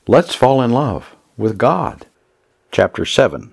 Let's fall in love with God. Chapter 7.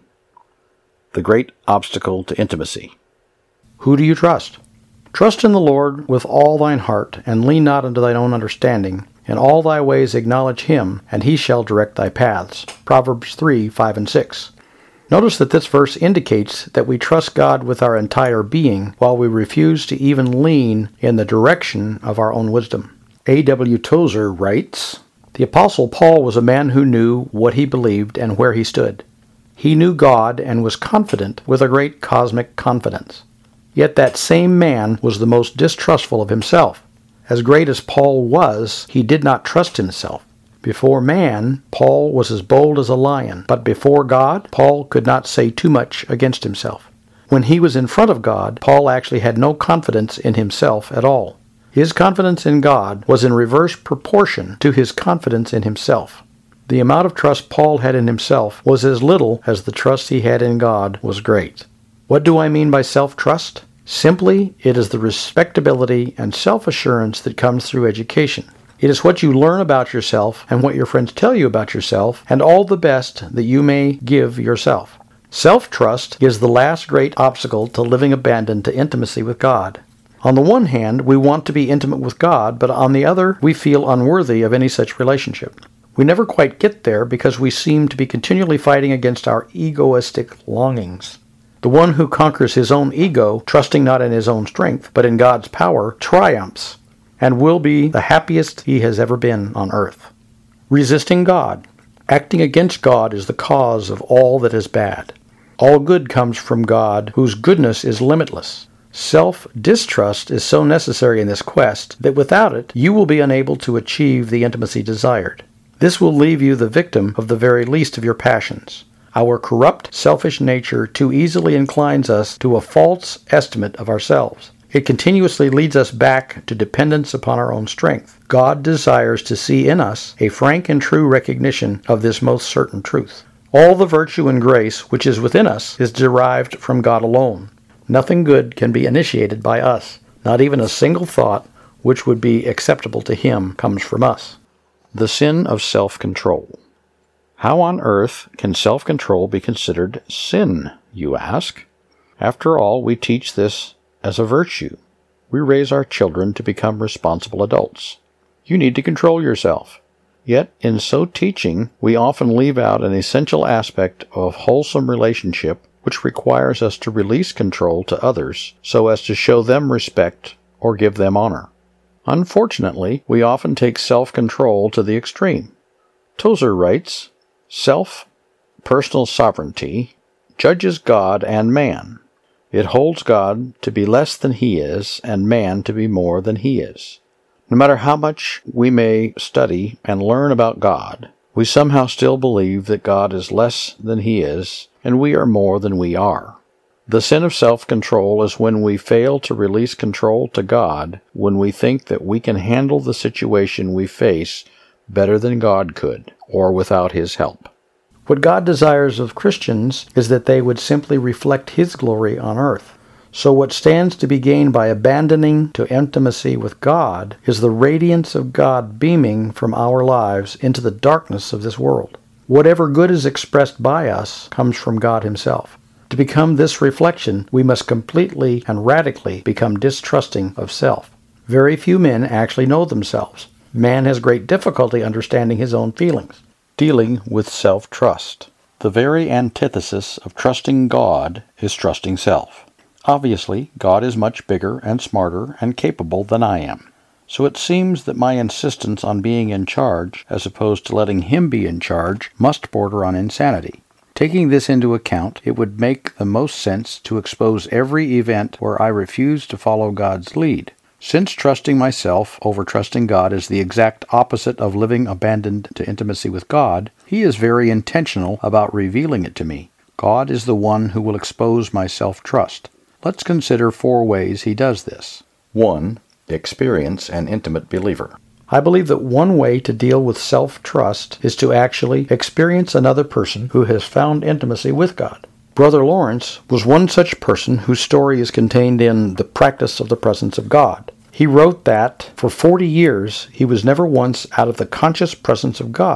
The Great Obstacle to Intimacy. Who do you trust? Trust in the Lord with all thine heart, and lean not unto thine own understanding. In all thy ways acknowledge him, and he shall direct thy paths. Proverbs 3, 5, and 6. Notice that this verse indicates that we trust God with our entire being, while we refuse to even lean in the direction of our own wisdom. A.W. Tozer writes, "The Apostle Paul was a man who knew what he believed and where he stood. He knew God and was confident with a great cosmic confidence. Yet that same man was the most distrustful of himself. As great as Paul was, he did not trust himself. Before man, Paul was as bold as a lion, but before God, Paul could not say too much against himself. When he was in front of God, Paul actually had no confidence in himself at all. His confidence in God was in reverse proportion to his confidence in himself. The amount of trust Paul had in himself was as little as the trust he had in God was great. What do I mean by self-trust? Simply, it is the respectability and self-assurance that comes through education. It is what you learn about yourself and what your friends tell you about yourself, and all the best that you may give yourself. Self-trust is the last great obstacle to living abandoned to intimacy with God. On the one hand, we want to be intimate with God, but on the other, we feel unworthy of any such relationship. We never quite get there because we seem to be continually fighting against our egoistic longings. The one who conquers his own ego, trusting not in his own strength, but in God's power, triumphs and will be the happiest he has ever been on earth. Resisting God. Acting against God is the cause of all that is bad. All good comes from God, whose goodness is limitless. Self-distrust is so necessary in this quest that without it, you will be unable to achieve the intimacy desired. This will leave you the victim of the very least of your passions. Our corrupt, selfish nature too easily inclines us to a false estimate of ourselves. It continuously leads us back to dependence upon our own strength. God desires to see in us a frank and true recognition of this most certain truth. All the virtue and grace which is within us is derived from God alone. Nothing good can be initiated by us. Not even a single thought which would be acceptable to Him comes from us. The sin of self-control. How on earth can self-control be considered sin, you ask? After all, we teach this as a virtue. We raise our children to become responsible adults. You need to control yourself. Yet, in so teaching, we often leave out an essential aspect of wholesome relationship which requires us to release control to others so as to show them respect or give them honor. Unfortunately, we often take self-control to the extreme. Tozer writes, "Self, personal sovereignty, judges God and man. It holds God to be less than he is, and man to be more than he is. No matter how much we may study and learn about God, we somehow still believe that God is less than he is, and we are more than we are. The sin of self-control is when we fail to release control to God, when we think that we can handle the situation we face better than God could, or without his help." What God desires of Christians is that they would simply reflect His glory on earth. So what stands to be gained by abandoning to intimacy with God is the radiance of God beaming from our lives into the darkness of this world. Whatever good is expressed by us comes from God Himself. To become this reflection, we must completely and radically become distrusting of self. Very few men actually know themselves. Man has great difficulty understanding his own feelings. Dealing with self-trust. The very antithesis of trusting God is trusting self. Obviously, God is much bigger and smarter and capable than I am. So it seems that my insistence on being in charge, as opposed to letting Him be in charge, must border on insanity. Taking this into account, it would make the most sense to expose every event where I refuse to follow God's lead. Since trusting myself over trusting God is the exact opposite of living abandoned to intimacy with God, He is very intentional about revealing it to me. God is the one who will expose my self-trust. Let's consider 4 ways He does this. 1. Experience an intimate believer. I believe that one way to deal with self-trust is to actually experience another person who has found intimacy with God. Brother Lawrence was one such person whose story is contained in The Practice of the Presence of God. He wrote that for 40 years he was never once out of the conscious presence of God.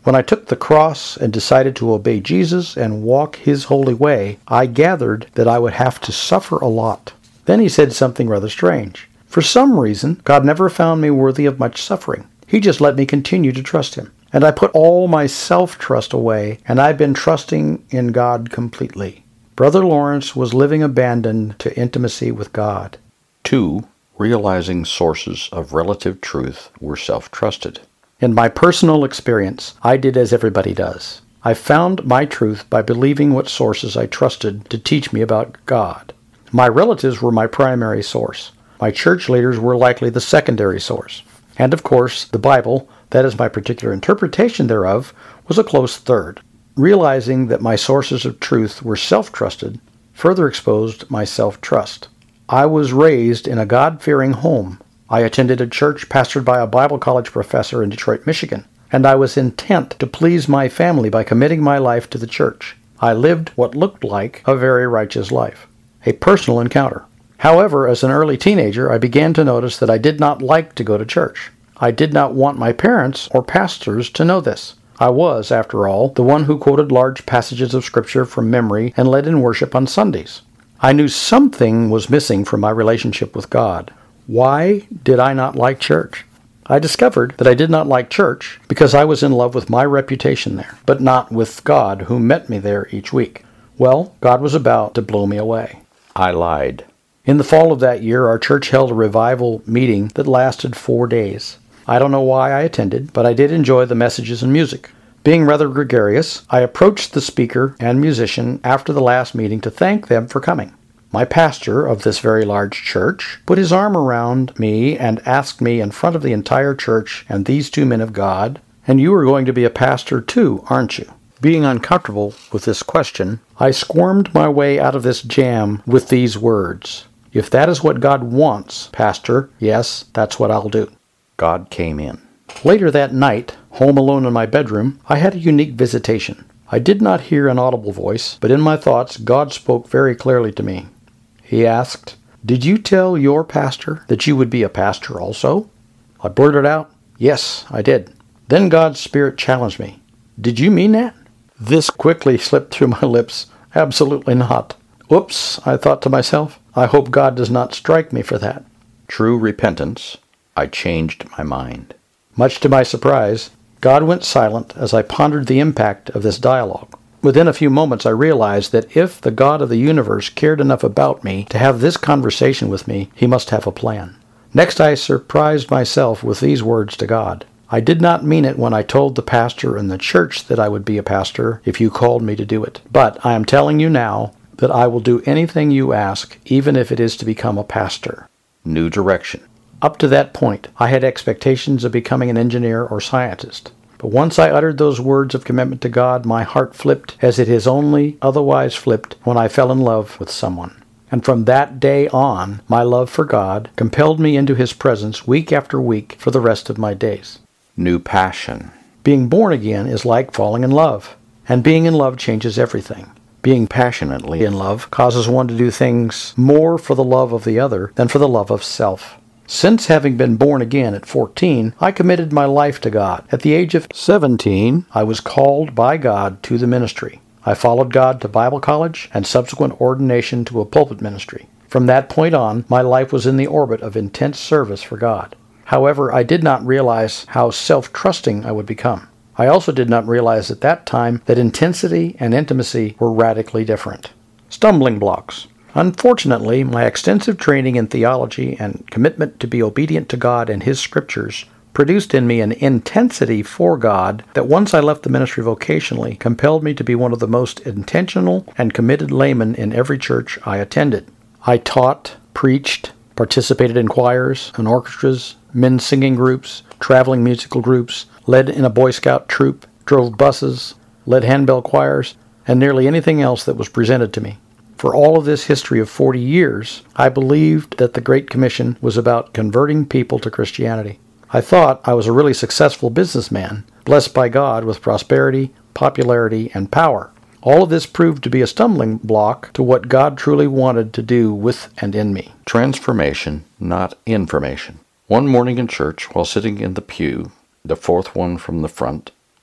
When I took the cross and decided to obey Jesus and walk his holy way, I gathered that I would have to suffer a lot. Then he said something rather strange. For some reason, God never found me worthy of much suffering. He just let me continue to trust him. And I put all my self-trust away, and I've been trusting in God completely. Brother Lawrence was living abandoned to intimacy with God. 2. Realizing sources of relative truth were self-trusted. In my personal experience, I did as everybody does. I found my truth by believing what sources I trusted to teach me about God. My relatives were my primary source. My church leaders were likely the secondary source. And of course, the Bible, that is my particular interpretation thereof, was a close third. Realizing that my sources of truth were self-trusted further exposed my self-trust. I was raised in a God-fearing home. I attended a church pastored by a Bible college professor in Detroit, Michigan, and I was intent to please my family by committing my life to the church. I lived what looked like a very righteous life, a personal encounter. However, as an early teenager, I began to notice that I did not like to go to church. I did not want my parents or pastors to know this. I was, after all, the one who quoted large passages of Scripture from memory and led in worship on Sundays. I knew something was missing from my relationship with God. Why did I not like church? I discovered that I did not like church because I was in love with my reputation there, but not with God who met me there each week. Well, God was about to blow me away. I lied. In the fall of that year, our church held a revival meeting that lasted 4 days. I don't know why I attended, but I did enjoy the messages and music. Being rather gregarious, I approached the speaker and musician after the last meeting to thank them for coming. My pastor of this very large church put his arm around me and asked me in front of the entire church and these 2 men of God, "And you are going to be a pastor too, aren't you?" Being uncomfortable with this question, I squirmed my way out of this jam with these words, "If that is what God wants, Pastor, yes, that's what I'll do." God came in. Later that night, home alone in my bedroom, I had a unique visitation. I did not hear an audible voice, but in my thoughts, God spoke very clearly to me. He asked, "Did you tell your pastor that you would be a pastor also?" I blurted out, "Yes, I did." Then God's Spirit challenged me. "Did you mean that?" This quickly slipped through my lips. Absolutely not. Oops, I thought to myself. I hope God does not strike me for that. True repentance. I changed my mind. Much to my surprise, God went silent as I pondered the impact of this dialogue. Within a few moments, I realized that if the God of the universe cared enough about me to have this conversation with me, he must have a plan. Next, I surprised myself with these words to God. I did not mean it when I told the pastor in the church that I would be a pastor if you called me to do it. But I am telling you now that I will do anything you ask, even if it is to become a pastor. New direction. Up to that point, I had expectations of becoming an engineer or scientist. But once I uttered those words of commitment to God, my heart flipped as it has only otherwise flipped when I fell in love with someone. And from that day on, my love for God compelled me into his presence week after week for the rest of my days. New passion. Being born again is like falling in love, and being in love changes everything. Being passionately in love causes one to do things more for the love of the other than for the love of self. Since having been born again at 14, I committed my life to God. At the age of 17, I was called by God to the ministry. I followed God to Bible college and subsequent ordination to a pulpit ministry. From that point on, my life was in the orbit of intense service for God. However, I did not realize how self-trusting I would become. I also did not realize at that time that intensity and intimacy were radically different. Stumbling blocks. Unfortunately, my extensive training in theology and commitment to be obedient to God and his scriptures produced in me an intensity for God that once I left the ministry vocationally compelled me to be one of the most intentional and committed laymen in every church I attended. I taught, preached, participated in choirs and orchestras, men's singing groups, traveling musical groups, led in a Boy Scout troop, drove buses, led handbell choirs, and nearly anything else that was presented to me. For all of this history of 40 years, I believed that the Great Commission was about converting people to Christianity. I thought I was a really successful businessman, blessed by God with prosperity, popularity, and power. All of this proved to be a stumbling block to what God truly wanted to do with and in me. Transformation, not information. One morning in church, while sitting in the pew, the fourth one from the front,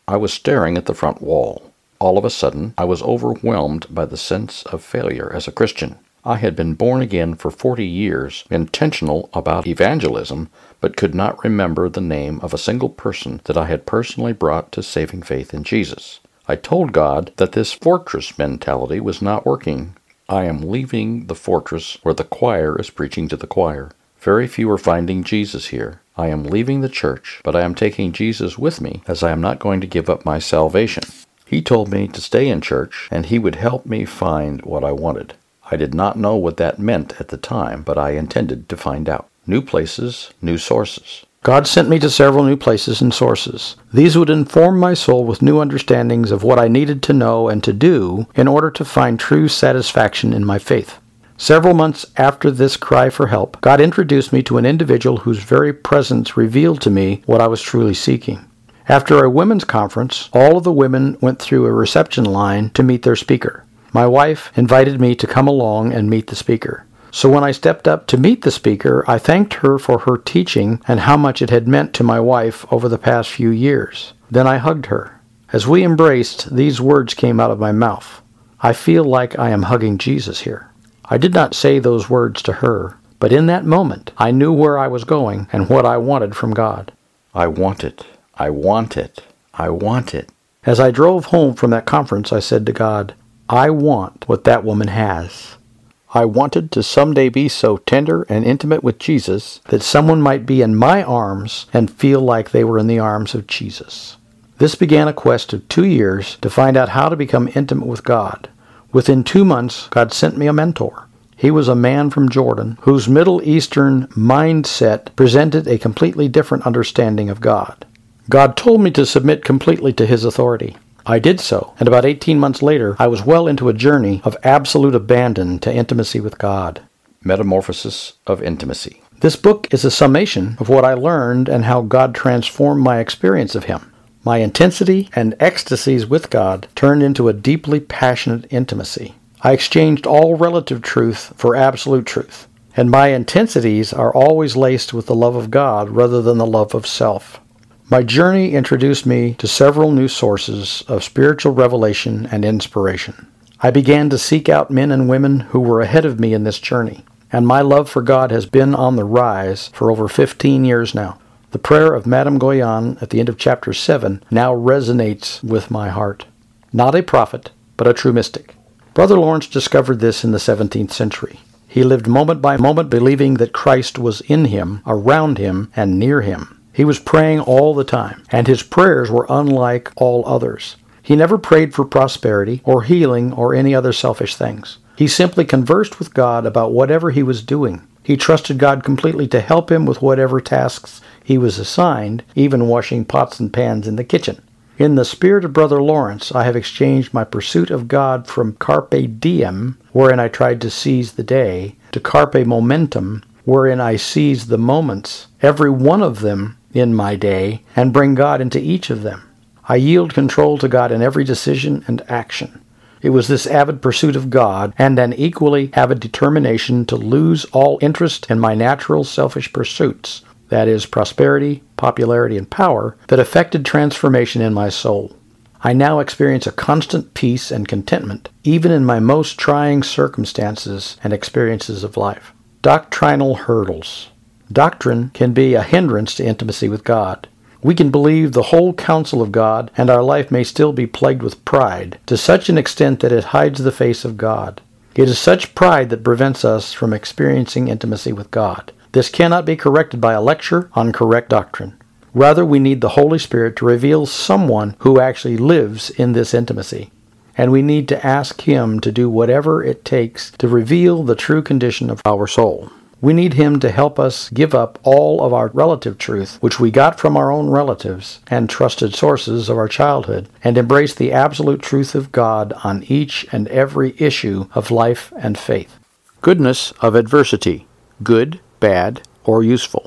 I was staring at the front wall. All of a sudden, I was overwhelmed by the sense of failure as a Christian. I had been born again for 40 years, intentional about evangelism, but could not remember the name of a single person that I had personally brought to saving faith in Jesus. I told God that this fortress mentality was not working. I am leaving the fortress where the choir is preaching to the choir. Very few are finding Jesus here. I am leaving the church, but I am taking Jesus with me, as I am not going to give up my salvation. He told me to stay in church, and he would help me find what I wanted. I did not know what that meant at the time, but I intended to find out. New places, new sources. God sent me to several new places and sources. These would inform my soul with new understandings of what I needed to know and to do in order to find true satisfaction in my faith. Several months after this cry for help, God introduced me to an individual whose very presence revealed to me what I was truly seeking. After a women's conference, all of the women went through a reception line to meet their speaker. My wife invited me to come along and meet the speaker. So when I stepped up to meet the speaker, I thanked her for her teaching and how much it had meant to my wife over the past few years. Then I hugged her. As we embraced, these words came out of my mouth. I feel like I am hugging Jesus here. I did not say those words to her, but in that moment, I knew where I was going and what I wanted from God. I want it. I want it. I want it. As I drove home from that conference, I said to God, I want what that woman has. I wanted to someday be so tender and intimate with Jesus that someone might be in my arms and feel like they were in the arms of Jesus. This began a quest of 2 years to find out how to become intimate with God. Within 2 months, God sent me a mentor. He was a man from Jordan whose Middle Eastern mindset presented a completely different understanding of God. God told me to submit completely to his authority. I did so, and about 18 months later, I was well into a journey of absolute abandon to intimacy with God. Metamorphosis of Intimacy. This book is a summation of what I learned and how God transformed my experience of him. My intensity and ecstasies with God turned into a deeply passionate intimacy. I exchanged all relative truth for absolute truth, and my intensities are always laced with the love of God rather than the love of self. My journey introduced me to several new sources of spiritual revelation and inspiration. I began to seek out men and women who were ahead of me in this journey, and my love for God has been on the rise for over 15 years now. The prayer of Madame Guyon at the end of chapter 7 now resonates with my heart. Not a prophet, but a true mystic. Brother Lawrence discovered this in the 17th century. He lived moment by moment believing that Christ was in him, around him, and near him. He was praying all the time, and his prayers were unlike all others. He never prayed for prosperity or healing or any other selfish things. He simply conversed with God about whatever he was doing. He trusted God completely to help him with whatever tasks he was assigned, even washing pots and pans in the kitchen. In the spirit of Brother Lawrence, I have exchanged my pursuit of God from carpe diem, wherein I tried to seize the day, to carpe momentum, wherein I seize the moments, every one of them in my day, and bring God into each of them. I yield control to God in every decision and action. It was this avid pursuit of God and an equally avid determination to lose all interest in my natural selfish pursuits, that is, prosperity, popularity, and power, that affected transformation in my soul. I now experience a constant peace and contentment, even in my most trying circumstances and experiences of life. Doctrinal hurdles. Doctrine can be a hindrance to intimacy with God. We can believe the whole counsel of God, and our life may still be plagued with pride, to such an extent that it hides the face of God. It is such pride that prevents us from experiencing intimacy with God. This cannot be corrected by a lecture on correct doctrine. Rather, we need the Holy Spirit to reveal someone who actually lives in this intimacy. And we need to ask him to do whatever it takes to reveal the true condition of our soul. We need him to help us give up all of our relative truth, which we got from our own relatives and trusted sources of our childhood, and embrace the absolute truth of God on each and every issue of life and faith. Goodness of adversity. Good, bad, or useful.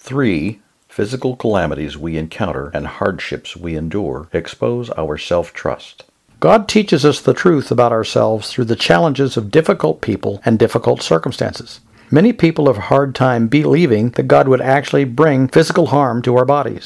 3. Physical calamities we encounter and hardships we endure expose our self-trust. God teaches us the truth about ourselves through the challenges of difficult people and difficult circumstances. Many people have a hard time believing that God would actually bring physical harm to our bodies.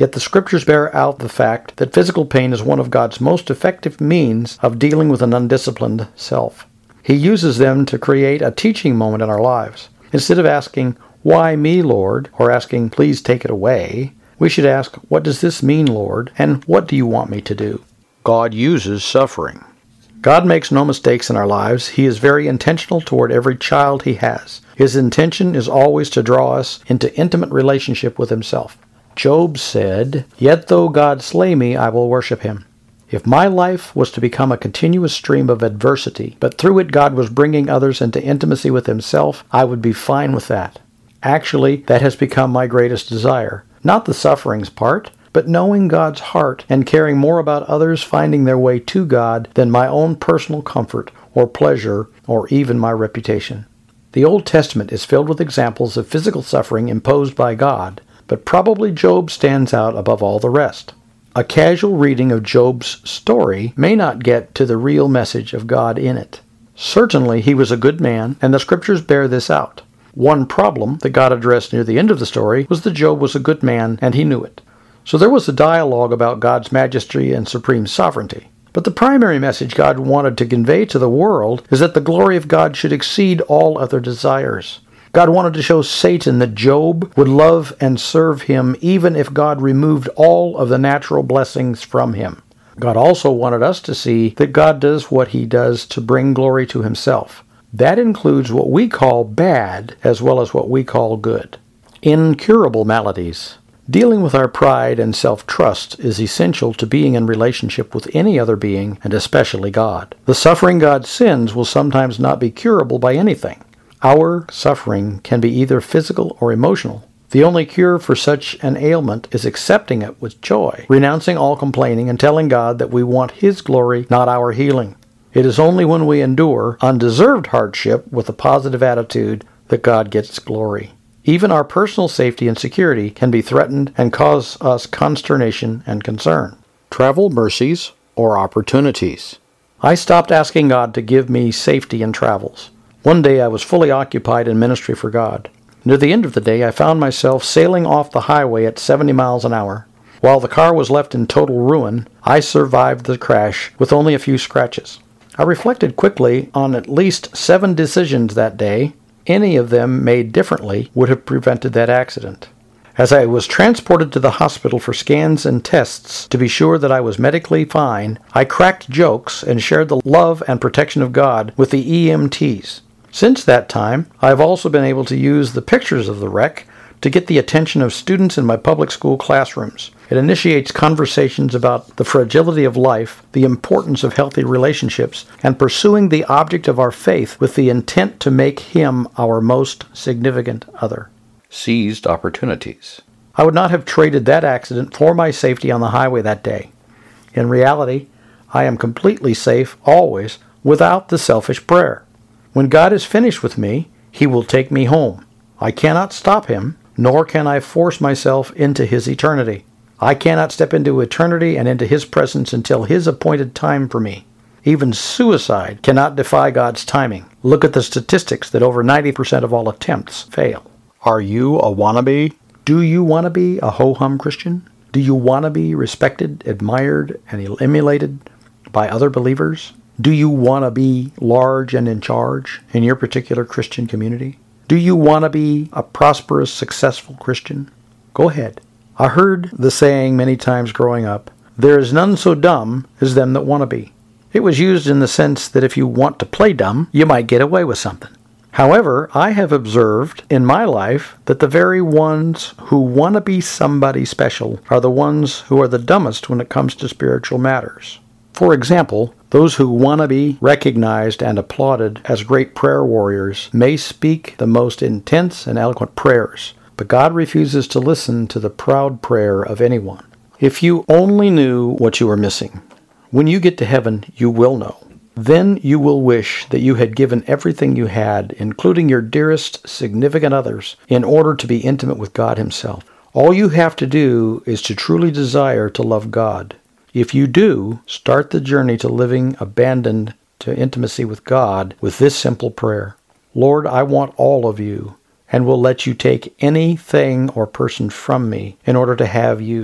Yet the Scriptures bear out the fact that physical pain is one of God's most effective means of dealing with an undisciplined self. He uses them to create a teaching moment in our lives. Instead of asking, "Why me, Lord?" or asking, "Please take it away," we should ask, "What does this mean, Lord? And what do you want me to do?" God uses suffering. God makes no mistakes in our lives. He is very intentional toward every child He has. His intention is always to draw us into intimate relationship with Himself. Job said, "Yet though God slay me, I will worship Him." If my life was to become a continuous stream of adversity, but through it God was bringing others into intimacy with Himself, I would be fine with that. Actually, that has become my greatest desire. Not the sufferings part, but knowing God's heart and caring more about others finding their way to God than my own personal comfort or pleasure or even my reputation. The Old Testament is filled with examples of physical suffering imposed by God, but probably Job stands out above all the rest. A casual reading of Job's story may not get to the real message of God in it. Certainly he was a good man, and the Scriptures bear this out. One problem that God addressed near the end of the story was that Job was a good man, and he knew it. So there was a dialogue about God's majesty and supreme sovereignty. But the primary message God wanted to convey to the world is that the glory of God should exceed all other desires. God wanted to show Satan that Job would love and serve him even if God removed all of the natural blessings from him. God also wanted us to see that God does what He does to bring glory to Himself. That includes what we call bad as well as what we call good. Incurable maladies. Dealing with our pride and self-trust is essential to being in relationship with any other being, and especially God. The suffering God sends will sometimes not be curable by anything. Our suffering can be either physical or emotional. The only cure for such an ailment is accepting it with joy, renouncing all complaining, and telling God that we want His glory, not our healing. It is only when we endure undeserved hardship with a positive attitude that God gets glory. Even our personal safety and security can be threatened and cause us consternation and concern. Travel mercies or opportunities. I stopped asking God to give me safety in travels. One day I was fully occupied in ministry for God. Near the end of the day, I found myself sailing off the highway at 70 miles an hour. While the car was left in total ruin, I survived the crash with only a few scratches. I reflected quickly on at least 7 decisions that day. Any of them made differently would have prevented that accident. As I was transported to the hospital for scans and tests to be sure that I was medically fine, I cracked jokes and shared the love and protection of God with the EMTs. Since that time, I have also been able to use the pictures of the wreck to get the attention of students in my public school classrooms. It initiates conversations about the fragility of life, the importance of healthy relationships, and pursuing the object of our faith with the intent to make Him our most significant other. Seized opportunities. I would not have traded that accident for my safety on the highway that day. In reality, I am completely safe always without the selfish prayer. When God is finished with me, He will take me home. I cannot stop Him, nor can I force myself into His eternity. I cannot step into eternity and into His presence until His appointed time for me. Even suicide cannot defy God's timing. Look at the statistics that over 90% of all attempts fail. Are you a wannabe? Do you want to be a ho-hum Christian? Do you want to be respected, admired, and emulated by other believers? Do you want to be large and in charge in your particular Christian community? Do you want to be a prosperous, successful Christian? Go ahead. I heard the saying many times growing up, "There is none so dumb as them that want to be." It was used in the sense that if you want to play dumb, you might get away with something. However, I have observed in my life that the very ones who want to be somebody special are the ones who are the dumbest when it comes to spiritual matters. For example, those who want to be recognized and applauded as great prayer warriors may speak the most intense and eloquent prayers, but God refuses to listen to the proud prayer of anyone. If you only knew what you are missing, when you get to heaven, you will know. Then you will wish that you had given everything you had, including your dearest significant others, in order to be intimate with God Himself. All you have to do is to truly desire to love God. If you do, start the journey to living abandoned to intimacy with God with this simple prayer. Lord, I want all of you, and will let you take anything or person from me in order to have you.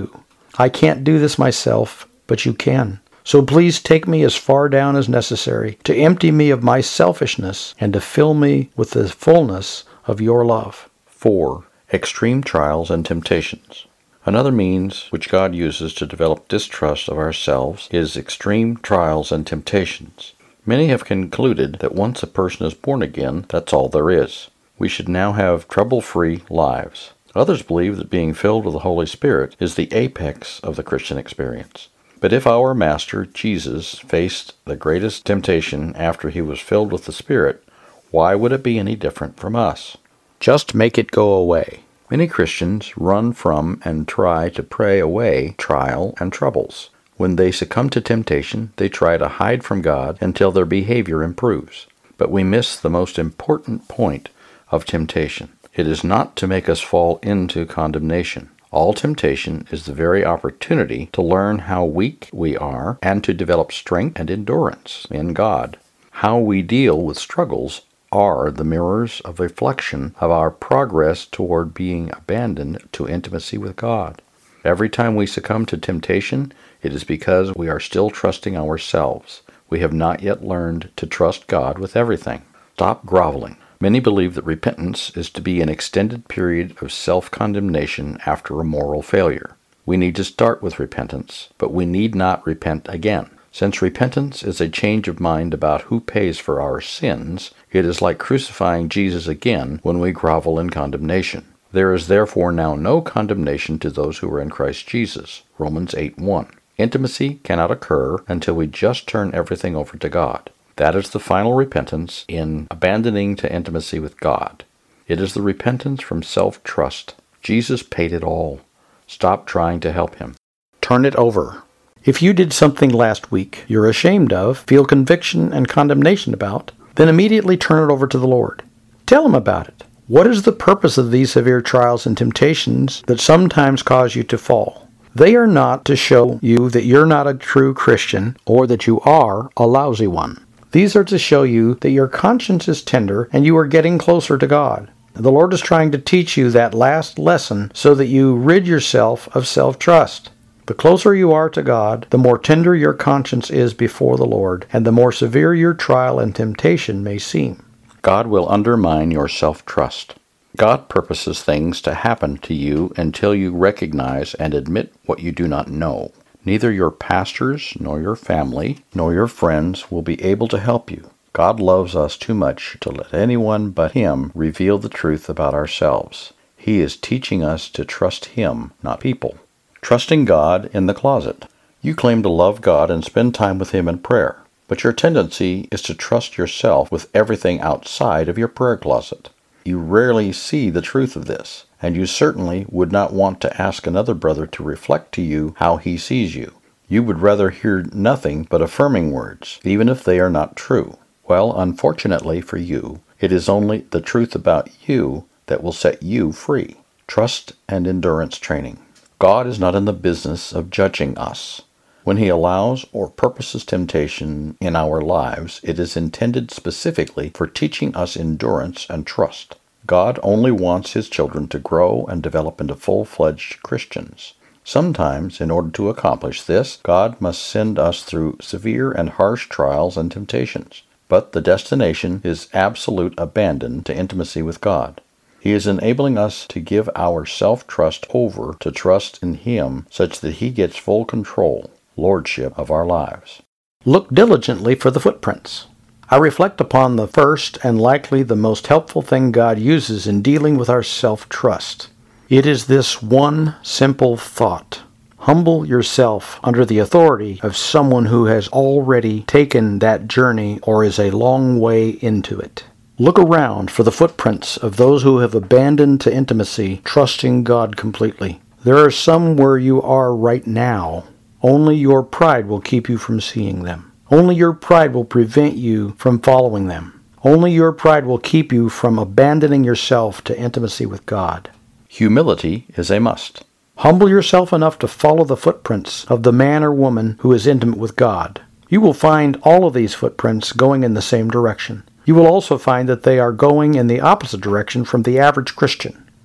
I can't do this myself, but you can. So please take me as far down as necessary to empty me of my selfishness and to fill me with the fullness of your love. 4. Extreme trials and temptations. Another means which God uses to develop distrust of ourselves is extreme trials and temptations. Many have concluded that once a person is born again, that's all there is. We should now have trouble-free lives. Others believe that being filled with the Holy Spirit is the apex of the Christian experience. But if our Master, Jesus, faced the greatest temptation after he was filled with the Spirit, why would it be any different from us? Just make it go away. Many Christians run from and try to pray away trial and troubles. When they succumb to temptation, they try to hide from God until their behavior improves. But we miss the most important point of temptation. It is not to make us fall into condemnation. All temptation is the very opportunity to learn how weak we are and to develop strength and endurance in God. How we deal with struggles are the mirrors of reflection of our progress toward being abandoned to intimacy with God. Every time we succumb to temptation, it is because we are still trusting ourselves. We have not yet learned to trust God with everything. Stop groveling. Many believe that repentance is to be an extended period of self-condemnation after a moral failure. We need to start with repentance, but we need not repent again. Since repentance is a change of mind about who pays for our sins, it is like crucifying Jesus again when we grovel in condemnation. There is therefore now no condemnation to those who are in Christ Jesus. Romans 8:1. Intimacy cannot occur until we just turn everything over to God. That is the final repentance in abandoning to intimacy with God. It is the repentance from self-trust. Jesus paid it all. Stop trying to help him. Turn it over. If you did something last week you're ashamed of, feel conviction and condemnation about, then immediately turn it over to the Lord. Tell him about it. What is the purpose of these severe trials and temptations that sometimes cause you to fall? They are not to show you that you're not a true Christian or that you are a lousy one. These are to show you that your conscience is tender and you are getting closer to God. The Lord is trying to teach you that last lesson so that you rid yourself of self-trust. The closer you are to God, the more tender your conscience is before the Lord, and the more severe your trial and temptation may seem. God will undermine your self-trust. God purposes things to happen to you until you recognize and admit what you do not know. Neither your pastors, nor your family, nor your friends will be able to help you. God loves us too much to let anyone but Him reveal the truth about ourselves. He is teaching us to trust Him, not people. Trusting God in the closet. You claim to love God and spend time with Him in prayer, but your tendency is to trust yourself with everything outside of your prayer closet. You rarely see the truth of this, and you certainly would not want to ask another brother to reflect to you how he sees you. You would rather hear nothing but affirming words, even if they are not true. Well, unfortunately for you, it is only the truth about you that will set you free. Trust and endurance training. God is not in the business of judging us. When He allows or purposes temptation in our lives, it is intended specifically for teaching us endurance and trust. God only wants His children to grow and develop into full-fledged Christians. Sometimes, in order to accomplish this, God must send us through severe and harsh trials and temptations. But the destination is absolute abandon to intimacy with God. He is enabling us to give our self-trust over to trust in Him such that He gets full control, lordship of our lives. Look diligently for the footprints. I reflect upon the first and likely the most helpful thing God uses in dealing with our self-trust. It is this one simple thought. Humble yourself under the authority of someone who has already taken that journey or is a long way into it. Look around for the footprints of those who have abandoned to intimacy, trusting God completely. There are some where you are right now. Only your pride will keep you from seeing them. Only your pride will prevent you from following them. Only your pride will keep you from abandoning yourself to intimacy with God. Humility is a must. Humble yourself enough to follow the footprints of the man or woman who is intimate with God. You will find all of these footprints going in the same direction. You will also find that they are going in the opposite direction from the average Christian.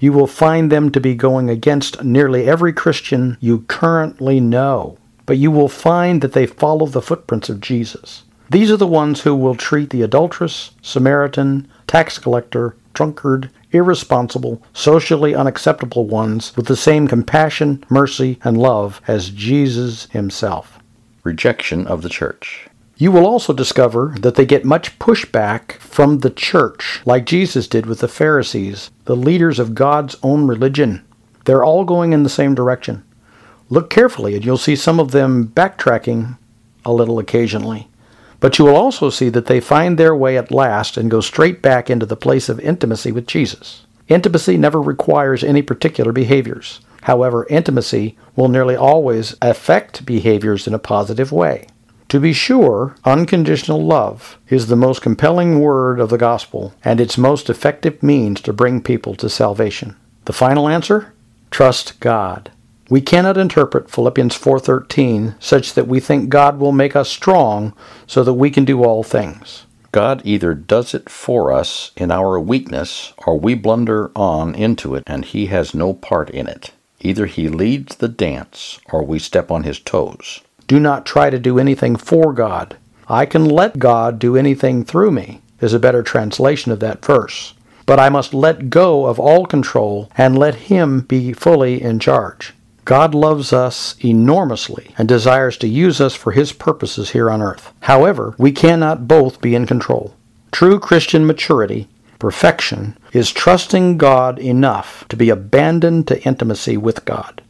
you will find them to be going against nearly every Christian you currently know. But you will find that they follow the footprints of Jesus. These are the ones who will treat the adulteress, Samaritan, tax collector, drunkard, irresponsible, socially unacceptable ones with the same compassion, mercy, and love as Jesus himself. Rejection of the church. You will also discover that they get much pushback from the church, like Jesus did with the Pharisees, the leaders of God's own religion. They're all going in the same direction. Look carefully and you'll see some of them backtracking a little occasionally. But you will also see that they find their way at last and go straight back into the place of intimacy with Jesus. Intimacy never requires any particular behaviors. However, intimacy will nearly always affect behaviors in a positive way. To be sure, unconditional love is the most compelling word of the gospel and its most effective means to bring people to salvation. The final answer? Trust God. We cannot interpret Philippians 4:13 such that we think God will make us strong so that we can do all things. God either does it for us in our weakness, or we blunder on into it and he has no part in it. Either he leads the dance, or we step on his toes. Do not try to do anything for God. I can let God do anything through me, is a better translation of that verse. But I must let go of all control and let him be fully in charge. God loves us enormously and desires to use us for his purposes here on earth. However, we cannot both be in control. True Christian maturity, perfection, is trusting God enough to be abandoned to intimacy with God.